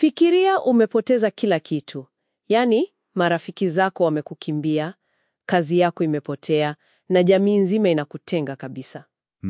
Fikiria umepoteza kila kitu. Yaani, marafiki zako wamekukimbia, kazi yako imepotea, na jamii nzima inakutenga kabisa.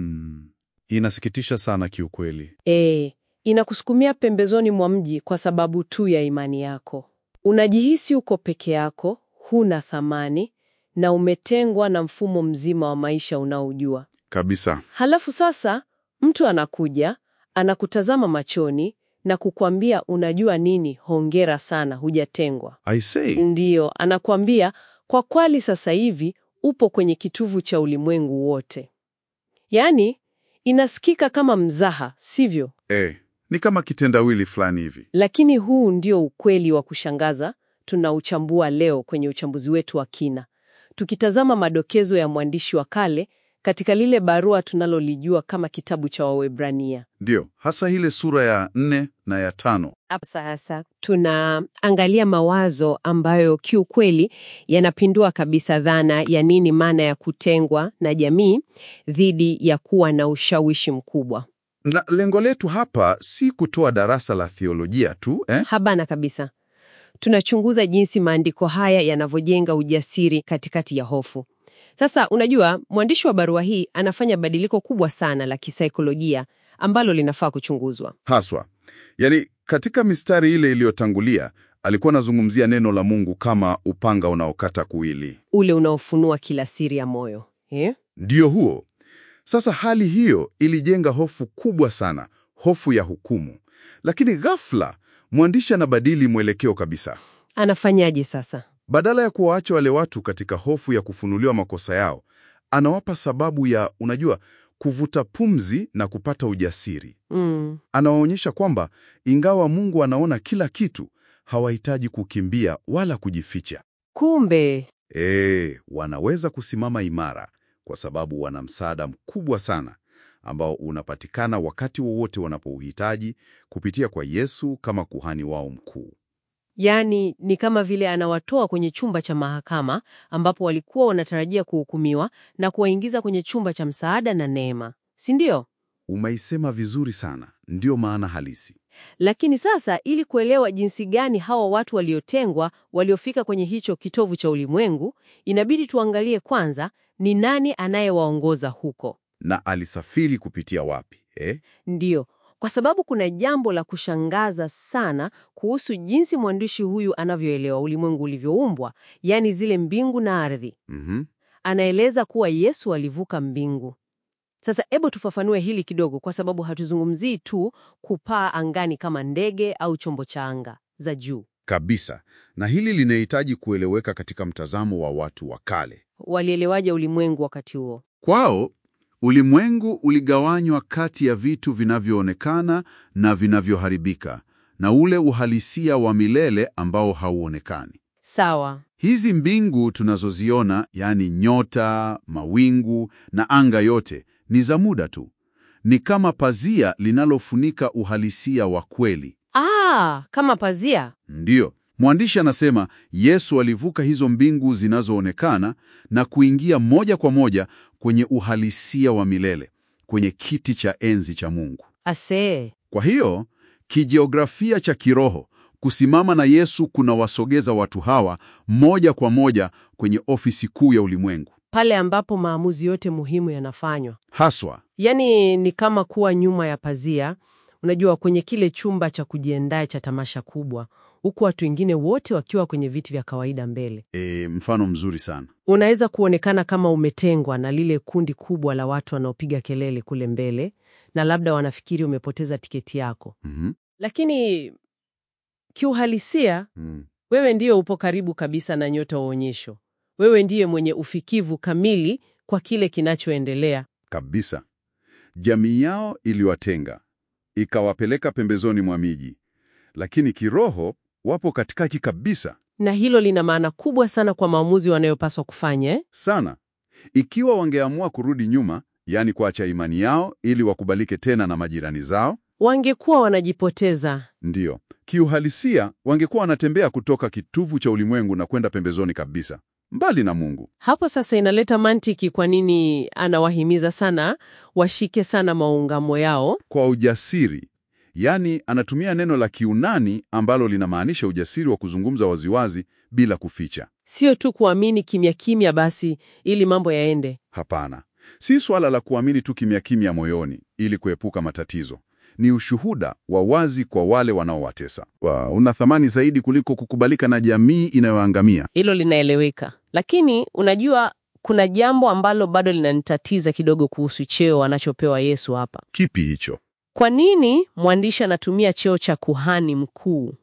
Inasikitisha sana kiukweli. Inakusukumia pembezoni mwa mji kwa sababu tu ya imani yako. Unajihisi uko peke yako, huna thamani, na umetengwa na mfumo mzima wa maisha unaojua. Kabisa. Halafu sasa, mtu anakuja, anakutazama machoni, na kukwambia unajua nini, hongera sana, hujatengwa. I say. Ndiyo, anakuambia kwa kweli sasa hivi upo kwenye kitovu cha ulimwengu wote. Yaani, inasikika kama mzaha, sivyo? Ni kama kitendawili fulani hivi. Lakini huu ndio ukweli wa kushangaza tunauchambua leo kwenye uchambuzi wetu wa kina. Tukitazama madokezo ya mwandishi wa kale katika lile barua tunalolijua kama kitabu cha Waebrania. Ndio, hasa ile sura ya 4 na ya 5. Hapa sasa tunaangalia mawazo ambayo kiukweli yanapindua kabisa dhana ya nini maana ya kutengwa na jamii dhidi ya kuwa na ushawishi mkubwa. Na lengo letu hapa si kutoa darasa la theolojia tu, Habana kabisa. Tunachunguza jinsi maandiko haya yanavyojenga ujasiri katikati ya hofu. Sasa unajua, mwandishi wa barua hii anafanya badiliko kubwa sana la kisaikolojia ambalo linafaa kuchunguzwa. Haswa. Yaani, katika mistari ile iliyotangulia, alikuwa anazungumzia neno la Mungu kama upanga unaokata kuwili. Ule unaofunua kila siri ya moyo. Ndio huo. Sasa hali hiyo ilijenga hofu kubwa sana, hofu ya hukumu. Lakini ghafla, mwandishi anabadili mwelekeo kabisa. Anafanyaje sasa? Badala ya kuwaacha wale watu katika hofu ya kufunuliwa makosa yao, anawapa sababu ya, kuvuta pumzi na kupata ujasiri. Anawaonyesha kwamba ingawa Mungu anaona kila kitu, hawahitaji kukimbia wala kujificha. Kumbe Wanaweza kusimama imara kwa sababu wana msaada mkubwa sana ambao unapatikana wakati wowote wanapouhitaji kupitia kwa Yesu kama kuhani wao mkuu. Yaani ni kama vile anawatoa kwenye chumba cha mahakama ambapo walikuwa wanatarajia kuhukumiwa na kuwaingiza kwenye chumba cha msaada na neema. Si ndio? Umeisema vizuri sana. Ndio maana halisi. Lakini sasa ili kuelewa jinsi gani hawa watu waliotengwa waliofika kwenye hicho kitovu cha ulimwengu, inabidi tuangalie kwanza ni nani anayewaongoza huko. Na alisafiri kupitia wapi? Ndiyo. Kwa sababu kuna jambo la kushangaza sana kuhusu jinsi mwandishi huyu anavyoelewa ulimwengu ulivyoumbwa, yaani zile mbingu na ardhi. Anaeleza kuwa Yesu alivuka mbingu. Sasa hebu tufafanue hili kidogo, kwa sababu hatuzungumzii tu kupaa angani kama ndege au chombo cha anga za juu. Kabisa. Na hili linahitaji kueleweka katika mtazamo wa watu wa kale. Walielewaje ulimwengu wakati huo? Kwao, ulimwengu uligawanywa kati ya vitu vinavyoonekana na vinavyoharibika, na ule uhalisia wa milele ambao hauonekani. Sawa. Hizi mbingu tunazoziona, yaani nyota, mawingu na anga yote, ni za muda tu. Ni kama pazia linalofunika uhalisia wa kweli. Kama pazia? Ndiyo. Mwandishi anasema Yesu alivuka hizo mbingu zinazoonekana na kuingia moja kwa moja kwenye uhalisia wa milele, kwenye kiti cha enzi cha Mungu. Kwa hiyo, kijiografia cha kiroho, kusimama na Yesu kunawasogeza watu hawa moja kwa moja kwenye ofisi kuu ya ulimwengu. Pale ambapo maamuzi yote muhimu yanafanywa. Haswa. Yaani ni kama kuwa nyuma ya pazia, unajua, kwenye kile chumba cha kujiandaa cha tamasha kubwa, huku watu wengine wote wakiwa kwenye viti vya kawaida mbele. Mfano mzuri sana. Unaweza kuonekana kama umetengwa na lile kundi kubwa la watu wanaopiga kelele kule mbele, na labda wanafikiri umepoteza tiketi yako. Lakini kiuhalisia, wewe ndiyo upo karibu kabisa na nyota wa onyesho. Wewe ndiye mwenye ufikivu kamili kwa kile kinachoendelea. Kabisa. Jamii yao iliwatenga, ikawapeleka pembezoni mwa miji. Lakini kiroho wapo katikati kabisa. Na hilo lina maana kubwa sana kwa maamuzi wanayopaswa kufanya. Sana. Ikiwa wangeamua kurudi nyuma, yaani kuacha imani yao ili wakubalike tena na majirani zao, wangekuwa wanajipoteza. Ndiyo. Kiuhalisia, wangekuwa wanatembea kutoka kitovu cha ulimwengu na kwenda pembezoni kabisa, mbali na Mungu. Hapo sasa inaleta mantiki kwa nini anawahimiza sana washike sana maungamo yao kwa ujasiri. Yaani anatumia neno la Kiunani ambalo linamaanisha ujasiri wa kuzungumza waziwazi bila kuficha. Sio tu kuamini kimya kimya basi ili mambo yaende. Hapana, si swala la kuamini tu kimya kimya moyoni ili kuepuka matatizo. Ni ushuhuda wa wazi kwa wale wanaowatesa. Una thamani zaidi kuliko kukubalika na jamii inayoangamia. Hilo linaeleweka. Lakini unajua kuna jambo ambalo bado linanitatiza kidogo kuhusu cheo anachopewa Yesu hapa. Kipi hicho? Kwa nini mwandishi anatumia cheo cha kuhani mkuu?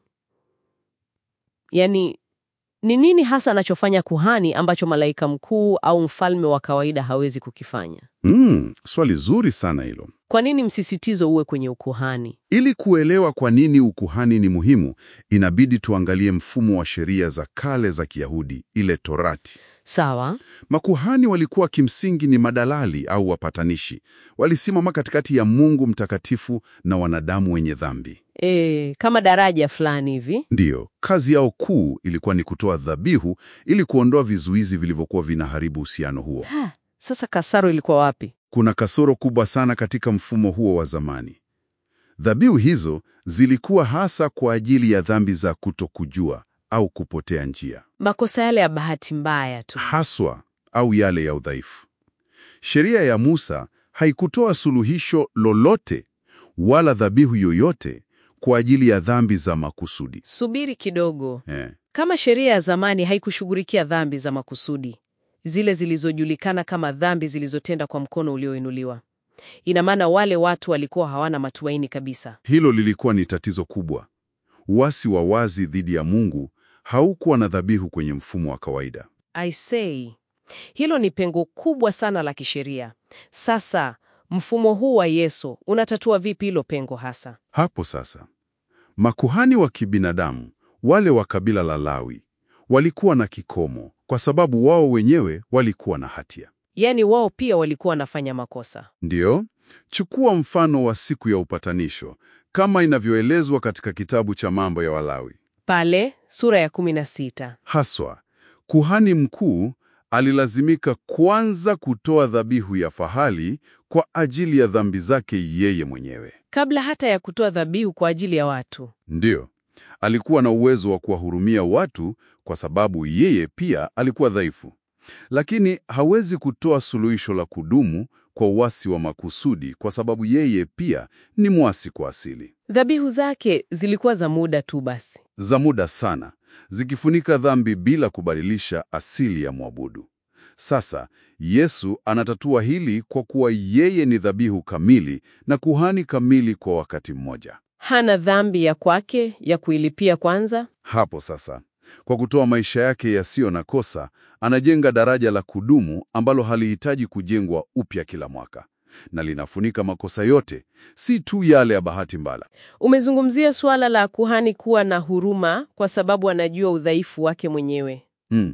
Yaani, ni nini hasa anachofanya kuhani ambacho malaika mkuu au mfalme wa kawaida hawezi kukifanya? Swali zuri sana hilo. Kwa nini msisitizo uwe kwenye ukuhani? Ili kuelewa kwa nini ukuhani ni muhimu, inabidi tuangalie mfumo wa sheria za kale za Kiyahudi, ile Torati. Sawa. Makuhani walikuwa kimsingi ni madalali au wapatanishi. Walisimama katikati ya Mungu mtakatifu na wanadamu wenye dhambi. Kama daraja fulani hivi. Ndiyo, kazi yao kuu ilikuwa ni kutoa dhabihu ili kuondoa vizuizi vilivyokuwa vinaharibu uhusiano huo. Sasa kasoro ilikuwa wapi? Kuna kasoro kubwa sana katika mfumo huo wa zamani. Dhabihu hizo zilikuwa hasa kwa ajili ya dhambi za kutokujua au kupotea njia. Makosa yale ya bahati mbaya tu. Haswa au yale ya udhaifu. Sheria ya Musa haikutoa suluhisho lolote wala dhabihu yoyote kwa ajili ya dhambi za makusudi. Subiri kidogo. Kama sheria ya zamani haikushughulikia dhambi za makusudi, zile zilizojulikana kama dhambi zilizotenda kwa mkono ulioinuliwa, ina maana wale watu walikuwa hawana matumaini kabisa. Hilo lilikuwa ni tatizo kubwa. Uasi wa wazi dhidi ya Mungu haukuwa na dhabihu kwenye mfumo wa kawaida. I say, hilo ni pengo kubwa sana la kisheria. Sasa, mfumo huu wa Yesu unatatua vipi hilo pengo hasa? Hapo sasa, makuhani wa kibinadamu, wale wa kabila la Lawi, walikuwa na kikomo kwa sababu wao wenyewe walikuwa na hatia. Yaani wao pia walikuwa wanafanya makosa. Ndiyo, chukua mfano wa siku ya upatanisho kama inavyoelezwa katika kitabu cha Mambo ya Walawi. Pale, sura ya 16. Haswa, kuhani mkuu alilazimika kwanza kutoa dhabihu ya fahali kwa ajili ya dhambi zake yeye mwenyewe. Kabla hata ya kutoa dhabihu kwa ajili ya watu. Ndiyo, alikuwa na uwezo wa kuwahurumia watu kwa sababu yeye pia alikuwa dhaifu. Lakini hawezi kutoa suluhisho la kudumu kwa uasi wa makusudi kwa sababu yeye pia ni mwasi kwa asili. Dhabihu zake zilikuwa za muda tu basi. Za muda sana, zikifunika dhambi bila kubadilisha asili ya mwabudu. Sasa, Yesu anatatua hili kwa kuwa yeye ni dhabihu kamili na kuhani kamili kwa wakati mmoja. Hana dhambi ya kwake ya kuilipia kwanza. Hapo sasa, kwa kutoa maisha yake yasiyo na kosa, anajenga daraja la kudumu ambalo halihitaji kujengwa upya kila mwaka, na linafunika makosa yote, si tu yale ya bahati mbaya. Umezungumzia suala la kuhani kuwa na huruma kwa sababu anajua udhaifu wake mwenyewe.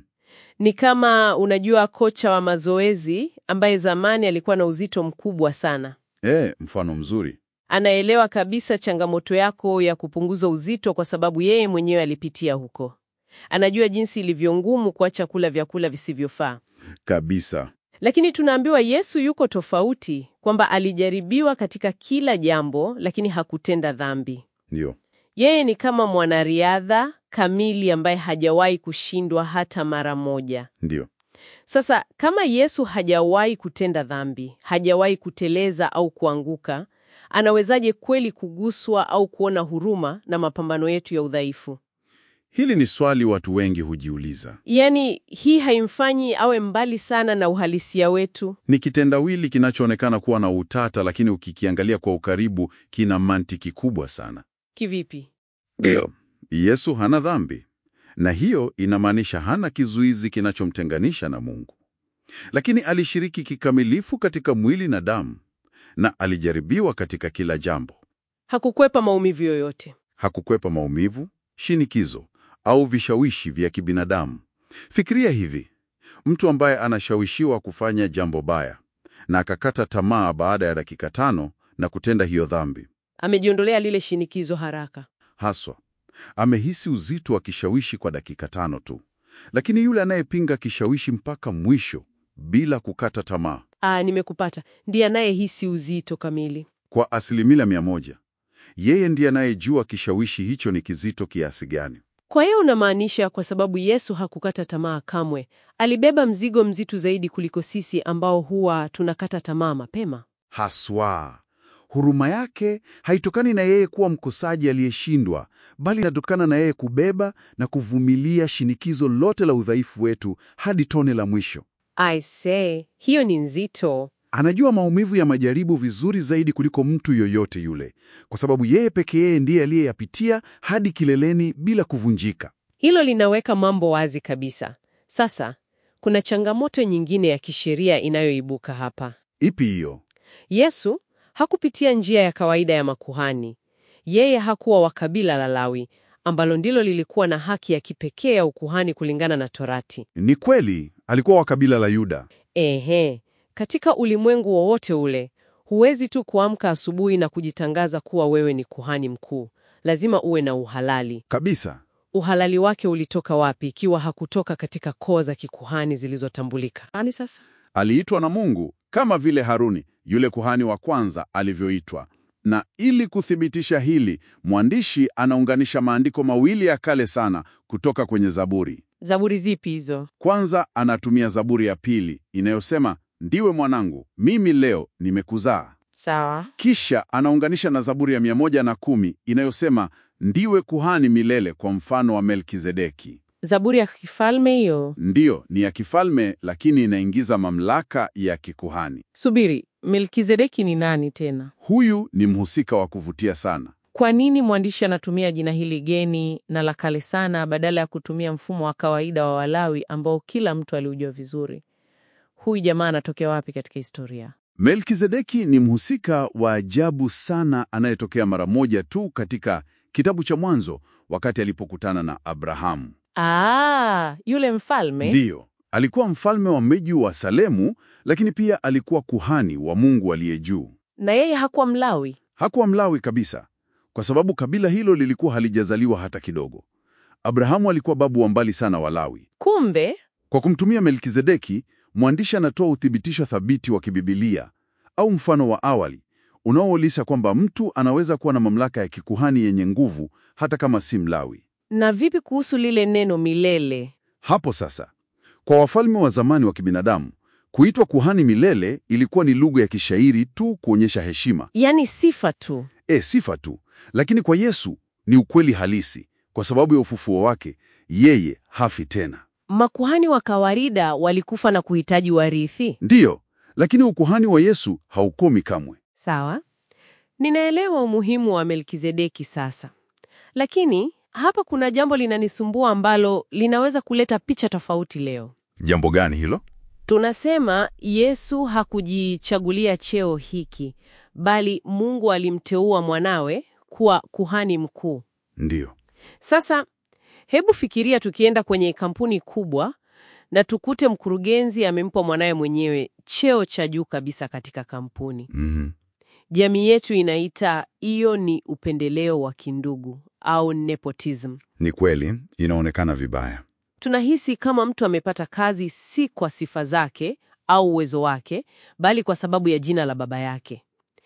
Ni kama unajua kocha wa mazoezi ambaye zamani alikuwa na uzito mkubwa sana. Mfano mzuri. Anaelewa kabisa changamoto yako ya kupunguza uzito kwa sababu yeye mwenyewe alipitia huko. Anajua jinsi ilivyo ngumu kuacha kula vyakula visivyofaa. Kabisa. Lakini tunaambiwa Yesu yuko tofauti, kwamba alijaribiwa katika kila jambo lakini hakutenda dhambi. Ndio. Yeye ni kama mwanariadha kamili ambaye hajawahi kushindwa hata mara moja. Ndio. Sasa kama Yesu hajawahi kutenda dhambi, hajawahi kuteleza au kuanguka, anawezaje kweli kuguswa au kuona huruma na mapambano yetu ya udhaifu? Hili ni swali watu wengi hujiuliza. Yaani, hii haimfanyi awe mbali sana na uhalisia wetu? Ni kitendawili kinachoonekana kuwa na utata, lakini ukikiangalia kwa ukaribu kina mantiki kubwa sana. Kivipi? Ndio. Yesu hana dhambi, na hiyo inamaanisha hana kizuizi kinachomtenganisha na Mungu. Lakini alishiriki kikamilifu katika mwili na damu, na alijaribiwa katika kila jambo. Hakukwepa maumivu yoyote. Hakukwepa maumivu, shinikizo au vishawishi vya kibinadamu. Fikiria hivi, mtu ambaye anashawishiwa kufanya jambo baya na akakata tamaa baada ya dakika 5 na kutenda hiyo dhambi. Amejiondolea lile shinikizo haraka. Haswa, amehisi uzito wa kishawishi kwa dakika 5 tu. Lakini yule anayepinga kishawishi mpaka mwisho bila kukata tamaa, Nimekupata. Ndiye anayehisi uzito kamili. kwa 100%. Yeye ndiye anayejua kishawishi hicho ni kizito kiasi gani. Kwa hiyo unamaanisha kwa sababu Yesu hakukata tamaa kamwe, alibeba mzigo mzito zaidi kuliko sisi ambao huwa tunakata tamaa mapema. Haswa, huruma yake haitokani na yeye kuwa mkosaji aliyeshindwa, bali inatokana na yeye kubeba na kuvumilia shinikizo lote la udhaifu wetu hadi tone la mwisho. I say, hiyo ni nzito. Anajua maumivu ya majaribu vizuri zaidi kuliko mtu yoyote yule, kwa sababu yeye peke yake ndiye aliyeyapitia hadi kileleni bila kuvunjika. Hilo linaweka mambo wazi kabisa. Sasa, kuna changamoto nyingine ya kisheria inayoibuka hapa. Ipi hiyo? Yesu hakupitia njia ya kawaida ya makuhani. Yeye hakuwa wa kabila la Lawi, ambalo ndilo lilikuwa na haki ya kipekee ya ukuhani kulingana na Torati. Ni kweli, alikuwa wa kabila la Yuda. Katika ulimwengu wowote ule, huwezi tu kuamka asubuhi na kujitangaza kuwa wewe ni kuhani mkuu. Lazima uwe na uhalali. Kabisa. Uhalali wake ulitoka wapi ikiwa hakutoka katika koo za kikuhani zilizotambulika? Sasa Aliitwa na Mungu kama vile Haruni, yule kuhani wa kwanza, alivyoitwa. Na ili kuthibitisha hili, mwandishi anaunganisha maandiko mawili ya kale sana kutoka kwenye Zaburi. Zaburi zipi hizo? Kwanza anatumia Zaburi ya pili inayosema, ndiwe mwanangu, mimi leo nimekuzaa. Sawa. Kisha anaunganisha na Zaburi ya 110 inayosema, ndiwe kuhani milele kwa mfano wa Melkizedeki. Zaburi ya kifalme hiyo? Ndiyo, ni ya kifalme, lakini inaingiza mamlaka ya kikuhani. Subiri, Melkizedeki ni nani tena? Huyu ni mhusika wa kuvutia sana. Kwa nini mwandishi anatumia jina hili geni na la kale sana badala ya kutumia mfumo wa kawaida wa Walawi ambao kila mtu aliujua vizuri? Huyu jamaa anatokea wapi katika historia? Melkizedeki ni mhusika wa ajabu sana anayetokea mara moja tu katika kitabu cha Mwanzo wakati alipokutana na Abrahamu. Yule mfalme? Ndiyo, alikuwa mfalme wa mji wa Salemu, lakini pia alikuwa kuhani wa Mungu aliye juu. Na yeye hakuwa Mlawi? Hakuwa Mlawi kabisa, kwa sababu kabila hilo lilikuwa halijazaliwa hata kidogo. Abrahamu alikuwa babu wa mbali sana wa Lawi. Kumbe, kwa kumtumia Melkizedeki, mwandishi anatoa uthibitisho thabiti wa kibibilia au mfano wa awali unaoonyesha kwamba mtu anaweza kuwa na mamlaka ya kikuhani yenye nguvu hata kama si Mlawi. Na vipi kuhusu lile neno milele? Hapo sasa, kwa wafalme wa zamani wa kibinadamu, kuitwa kuhani milele ilikuwa ni lugha ya kishairi tu kuonyesha heshima. Yaani sifa tu. Sifa tu. Lakini kwa Yesu ni ukweli halisi, kwa sababu ya ufufuo wake, yeye hafi tena. Makuhani wa kawaida walikufa na kuhitaji warithi. Ndiyo, lakini ukuhani wa Yesu haukomi kamwe. Sawa. Ninaelewa umuhimu wa Melkizedeki sasa. Lakini hapa kuna jambo linanisumbua ambalo linaweza kuleta picha tofauti leo. Jambo gani hilo? Tunasema Yesu hakujichagulia cheo hiki, bali Mungu alimteua mwanawe kuwa kuhani mkuu. Ndiyo. Sasa, hebu fikiria tukienda kwenye kampuni kubwa na tukute mkurugenzi amempa mwanawe mwenyewe cheo cha juu kabisa katika kampuni. Jamii yetu inaita hiyo ni upendeleo wa kindugu au nepotism. Ni kweli, inaonekana vibaya. Tunahisi kama mtu amepata kazi si kwa sifa zake au uwezo wake, bali kwa sababu ya jina la baba yake.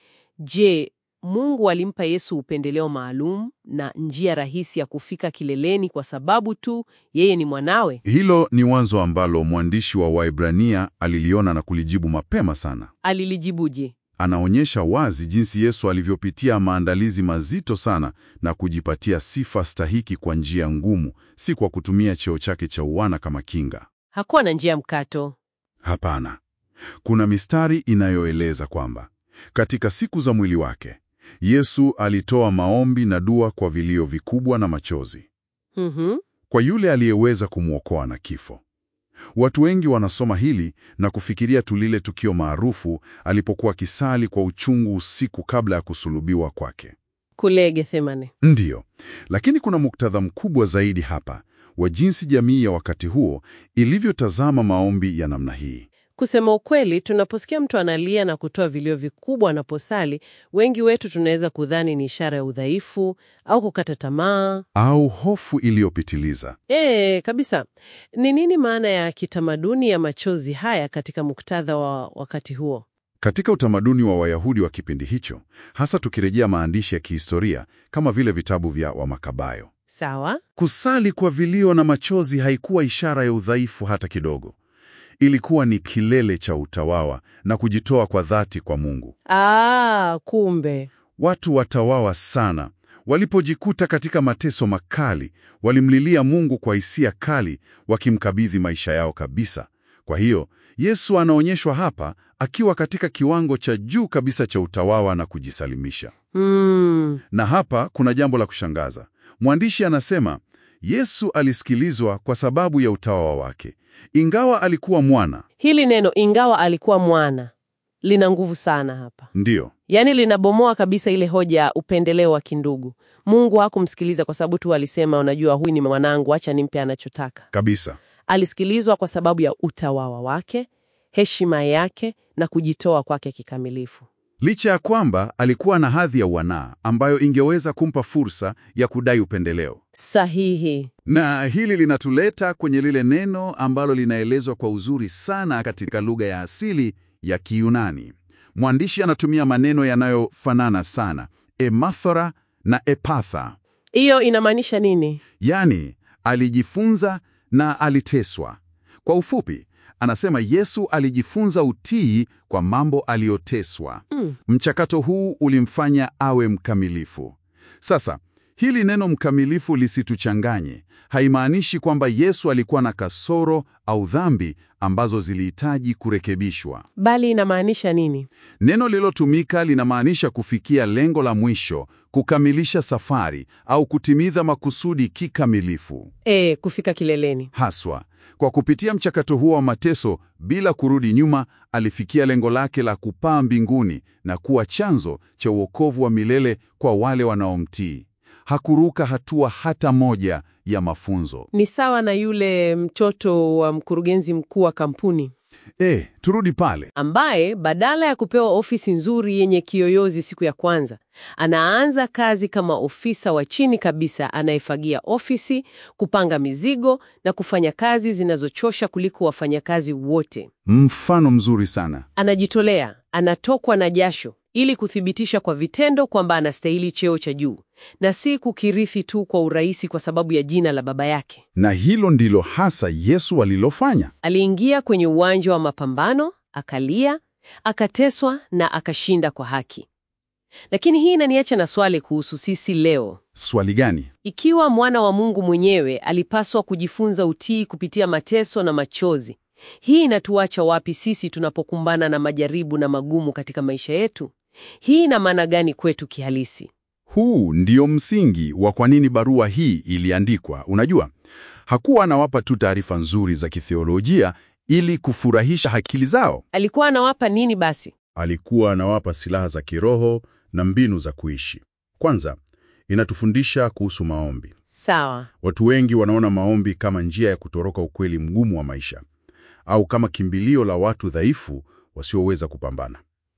Je, Mungu alimpa Yesu upendeleo maalum na njia rahisi ya kufika kileleni kwa sababu tu yeye ni mwanawe? Hilo ni wazo ambalo mwandishi wa Waebrania aliliona na kulijibu mapema sana. Alilijibuje? Anaonyesha wazi jinsi Yesu alivyopitia maandalizi mazito sana na kujipatia sifa stahiki kwa njia ngumu, si kwa kutumia cheo chake cha uwana kama kinga. Hakuwa na njia mkato. Hapana. Kuna mistari inayoeleza kwamba katika siku za mwili wake, Yesu alitoa maombi na dua kwa vilio vikubwa na machozi. Kwa yule aliyeweza kumwokoa na kifo. Watu wengi wanasoma hili na kufikiria tu lile tukio maarufu alipokuwa kisali kwa uchungu usiku kabla ya kusulubiwa kwake. Kule Gethsemane. Ndiyo, lakini kuna muktadha mkubwa zaidi hapa wa jinsi jamii ya wakati huo ilivyotazama maombi ya namna hii. Kusema ukweli, tunaposikia mtu analia na kutoa vilio vikubwa anaposali, wengi wetu tunaweza kudhani ni ishara ya udhaifu au kukata tamaa au hofu iliyopitiliza. Kabisa. Ni nini maana ya kitamaduni ya machozi haya katika muktadha wa wakati huo? Katika utamaduni wa Wayahudi wa kipindi hicho, hasa tukirejea maandishi ya kihistoria kama vile vitabu vya Wamakabayo, Sawa. kusali kwa vilio na machozi haikuwa ishara ya udhaifu hata kidogo. Ilikuwa ni kilele cha utawawa na kujitoa kwa dhati kwa Mungu. Kumbe. Watu watawawa sana walipojikuta katika mateso makali, walimlilia Mungu kwa hisia kali, wakimkabidhi maisha yao kabisa. Kwa hiyo, Yesu anaonyeshwa hapa akiwa katika kiwango cha juu kabisa cha utawawa na kujisalimisha. Na hapa kuna jambo la kushangaza. Mwandishi anasema, Yesu alisikilizwa kwa sababu ya utawawa wake, ingawa alikuwa mwana. Hili neno ingawa alikuwa mwana lina nguvu sana hapa. Ndiyo. Yaani linabomoa kabisa ile hoja ya upendeleo wa kindugu. Mungu hakumsikiliza kwa sababu tu alisema, unajua, huyu ni mwanangu, acha nimpe anachotaka. Kabisa. Alisikilizwa kwa sababu ya utawawa wake, heshima yake na kujitoa kwake kikamilifu. Licha ya kwamba alikuwa na hadhi ya uwanaa ambayo ingeweza kumpa fursa ya kudai upendeleo. Sahihi. Na hili linatuleta kwenye lile neno ambalo linaelezwa kwa uzuri sana katika lugha ya asili ya Kiyunani. Mwandishi anatumia maneno yanayofanana sana, emathora na epatha. Hiyo inamaanisha nini? Yaani, alijifunza na aliteswa. Kwa ufupi, anasema Yesu alijifunza utii kwa mambo aliyoteswa. Mchakato huu ulimfanya awe mkamilifu. Sasa, hili neno mkamilifu lisituchanganye. Haimaanishi kwamba Yesu alikuwa na kasoro au dhambi ambazo zilihitaji kurekebishwa. Bali inamaanisha nini? Neno lilotumika linamaanisha kufikia lengo la mwisho, kukamilisha safari au kutimiza makusudi kikamilifu. Kufika kileleni. Haswa, kwa kupitia mchakato huo wa mateso bila kurudi nyuma, alifikia lengo lake la kupaa mbinguni na kuwa chanzo cha uokovu wa milele kwa wale wanaomtii. Hakuruka hatua hata moja ya mafunzo. Ni sawa na yule mtoto wa mkurugenzi mkuu wa kampuni. Turudi pale. Ambaye badala ya kupewa ofisi nzuri yenye kiyoyozi siku ya kwanza, anaanza kazi kama ofisa wa chini kabisa anayefagia ofisi, kupanga mizigo na kufanya kazi zinazochosha kuliko wafanyakazi wote. Mfano mzuri sana. Anajitolea, anatokwa na jasho ili kuthibitisha kwa vitendo kwamba anastahili cheo cha juu na si kukirithi tu kwa urahisi kwa sababu ya jina la baba yake. Na hilo ndilo hasa Yesu alilofanya. Aliingia kwenye uwanja wa mapambano, akalia, akateswa na akashinda kwa haki. Lakini hii inaniacha na swali kuhusu sisi leo. Swali gani? Ikiwa mwana wa Mungu mwenyewe alipaswa kujifunza utii kupitia mateso na machozi, hii inatuacha wapi sisi tunapokumbana na majaribu na magumu katika maisha yetu? Hii ina maana gani kwetu kihalisi? Huu ndio msingi wa kwa nini barua hii iliandikwa. Unajua, hakuwa anawapa tu taarifa nzuri za kitheolojia ili kufurahisha akili zao. Alikuwa anawapa nini basi? Alikuwa anawapa silaha za kiroho na mbinu za kuishi. Kwanza, inatufundisha kuhusu maombi. Sawa. Watu wengi wanaona maombi kama njia ya kutoroka ukweli mgumu wa maisha, au kama kimbilio la watu dhaifu wasioweza kupambana.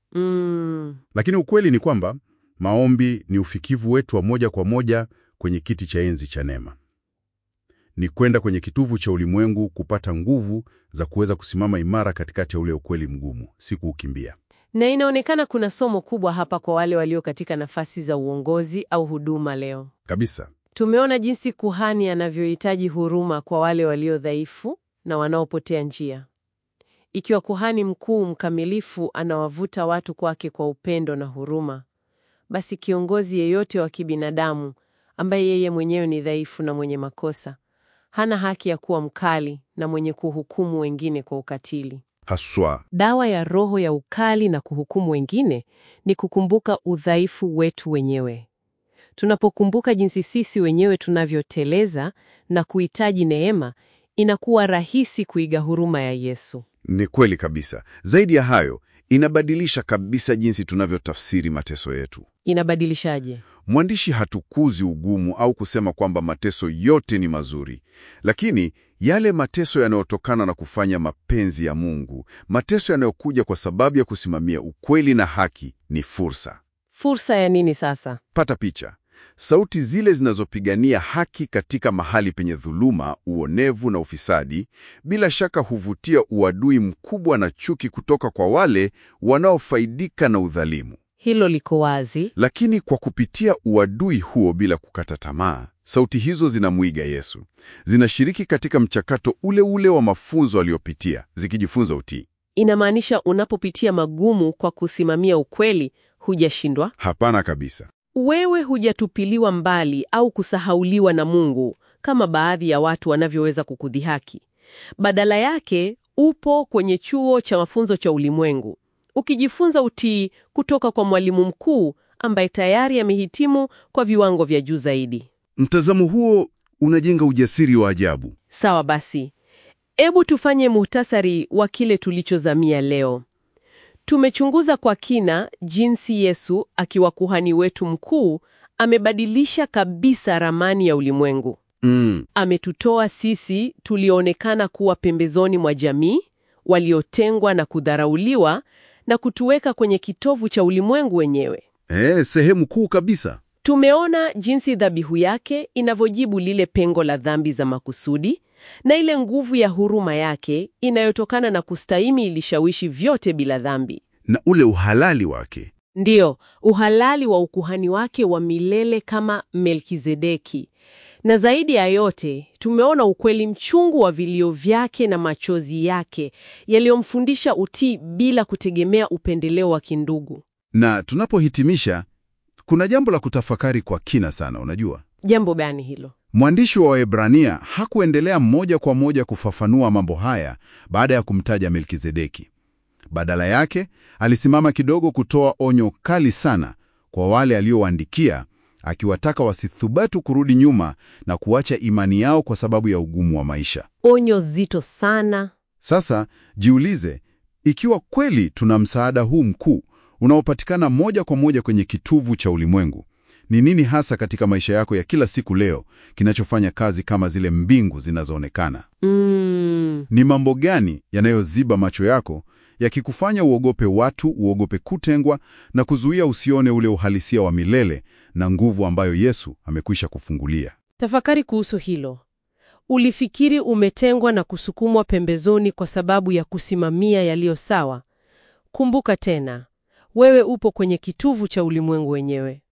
Lakini ukweli ni kwamba maombi ni ufikivu wetu wa moja kwa moja kwenye kiti cha enzi cha neema. Ni kwenda kwenye kitovu cha ulimwengu kupata nguvu za kuweza kusimama imara katikati ya ule ukweli mgumu, si kuukimbia. Na inaonekana kuna somo kubwa hapa kwa wale walio katika nafasi za uongozi au huduma leo. Kabisa. Tumeona jinsi kuhani anavyohitaji huruma kwa wale walio dhaifu na wanaopotea njia. Ikiwa kuhani mkuu mkamilifu anawavuta watu kwake kwa upendo na huruma, basi kiongozi yeyote wa kibinadamu ambaye yeye mwenyewe ni dhaifu na mwenye makosa hana haki ya kuwa mkali na mwenye kuhukumu wengine kwa ukatili. Haswa. Dawa ya roho ya ukali na kuhukumu wengine ni kukumbuka udhaifu wetu wenyewe. Tunapokumbuka jinsi sisi wenyewe tunavyoteleza na kuhitaji neema, inakuwa rahisi kuiga huruma ya Yesu. Ni kweli kabisa. Zaidi ya hayo, inabadilisha kabisa jinsi tunavyotafsiri mateso yetu. Inabadilishaje? Mwandishi hatukuzi ugumu au kusema kwamba mateso yote ni mazuri. Lakini yale mateso yanayotokana na kufanya mapenzi ya Mungu, mateso yanayokuja kwa sababu ya kusimamia ukweli na haki, ni fursa. Fursa ya nini sasa? Pata picha. Sauti zile zinazopigania haki katika mahali penye dhuluma, uonevu na ufisadi, bila shaka huvutia uadui mkubwa na chuki kutoka kwa wale wanaofaidika na udhalimu. Hilo liko wazi. Lakini kwa kupitia uadui huo bila kukata tamaa, sauti hizo zinamwiga Yesu. Zinashiriki katika mchakato ule ule wa mafunzo aliyopitia, zikijifunza utii. Inamaanisha unapopitia magumu kwa kusimamia ukweli, hujashindwa. Hapana kabisa. Wewe hujatupiliwa mbali au kusahauliwa na Mungu kama baadhi ya watu wanavyoweza kukudhihaki. Badala yake, upo kwenye chuo cha mafunzo cha ulimwengu, ukijifunza utii kutoka kwa mwalimu mkuu ambaye tayari amehitimu kwa viwango vya juu zaidi. Mtazamo huo unajenga ujasiri wa ajabu. Sawa basi. Hebu tufanye muhtasari wa kile tulichozamia leo. Tumechunguza kwa kina jinsi Yesu akiwa kuhani wetu mkuu amebadilisha kabisa ramani ya ulimwengu. Ametutoa sisi tulioonekana kuwa pembezoni mwa jamii, waliotengwa na kudharauliwa, na kutuweka kwenye kitovu cha ulimwengu wenyewe. Sehemu kuu kabisa. Tumeona jinsi dhabihu yake inavyojibu lile pengo la dhambi za makusudi, na ile nguvu ya huruma yake inayotokana na kustahimili ilishawishi vyote bila dhambi. Na ule uhalali wake. Ndiyo, uhalali wa ukuhani wake wa milele kama Melkizedeki. Na zaidi ya yote, tumeona ukweli mchungu wa vilio vyake na machozi yake yaliyomfundisha utii bila kutegemea upendeleo wa kindugu. Na tunapohitimisha, kuna jambo la kutafakari kwa kina sana, unajua. Jambo gani hilo? Mwandishi wa Waebrania hakuendelea moja kwa moja kufafanua mambo haya baada ya kumtaja Melkizedeki. Badala yake, alisimama kidogo kutoa onyo kali sana kwa wale aliowaandikia, akiwataka wasithubatu kurudi nyuma na kuacha imani yao kwa sababu ya ugumu wa maisha. Onyo zito sana. Sasa, jiulize, ikiwa kweli tuna msaada huu mkuu unaopatikana moja kwa moja kwenye kitovu cha ulimwengu, ni nini hasa katika maisha yako ya kila siku leo kinachofanya kazi kama zile mbingu zinazoonekana? Ni mambo gani yanayoziba macho yako, yakikufanya uogope watu, uogope kutengwa, na kuzuia usione ule uhalisia wa milele na nguvu ambayo Yesu amekwisha kufungulia? Tafakari kuhusu hilo. Ulifikiri umetengwa na kusukumwa pembezoni kwa sababu ya kusimamia yaliyo sawa? Kumbuka tena, wewe upo kwenye kitovu cha ulimwengu wenyewe.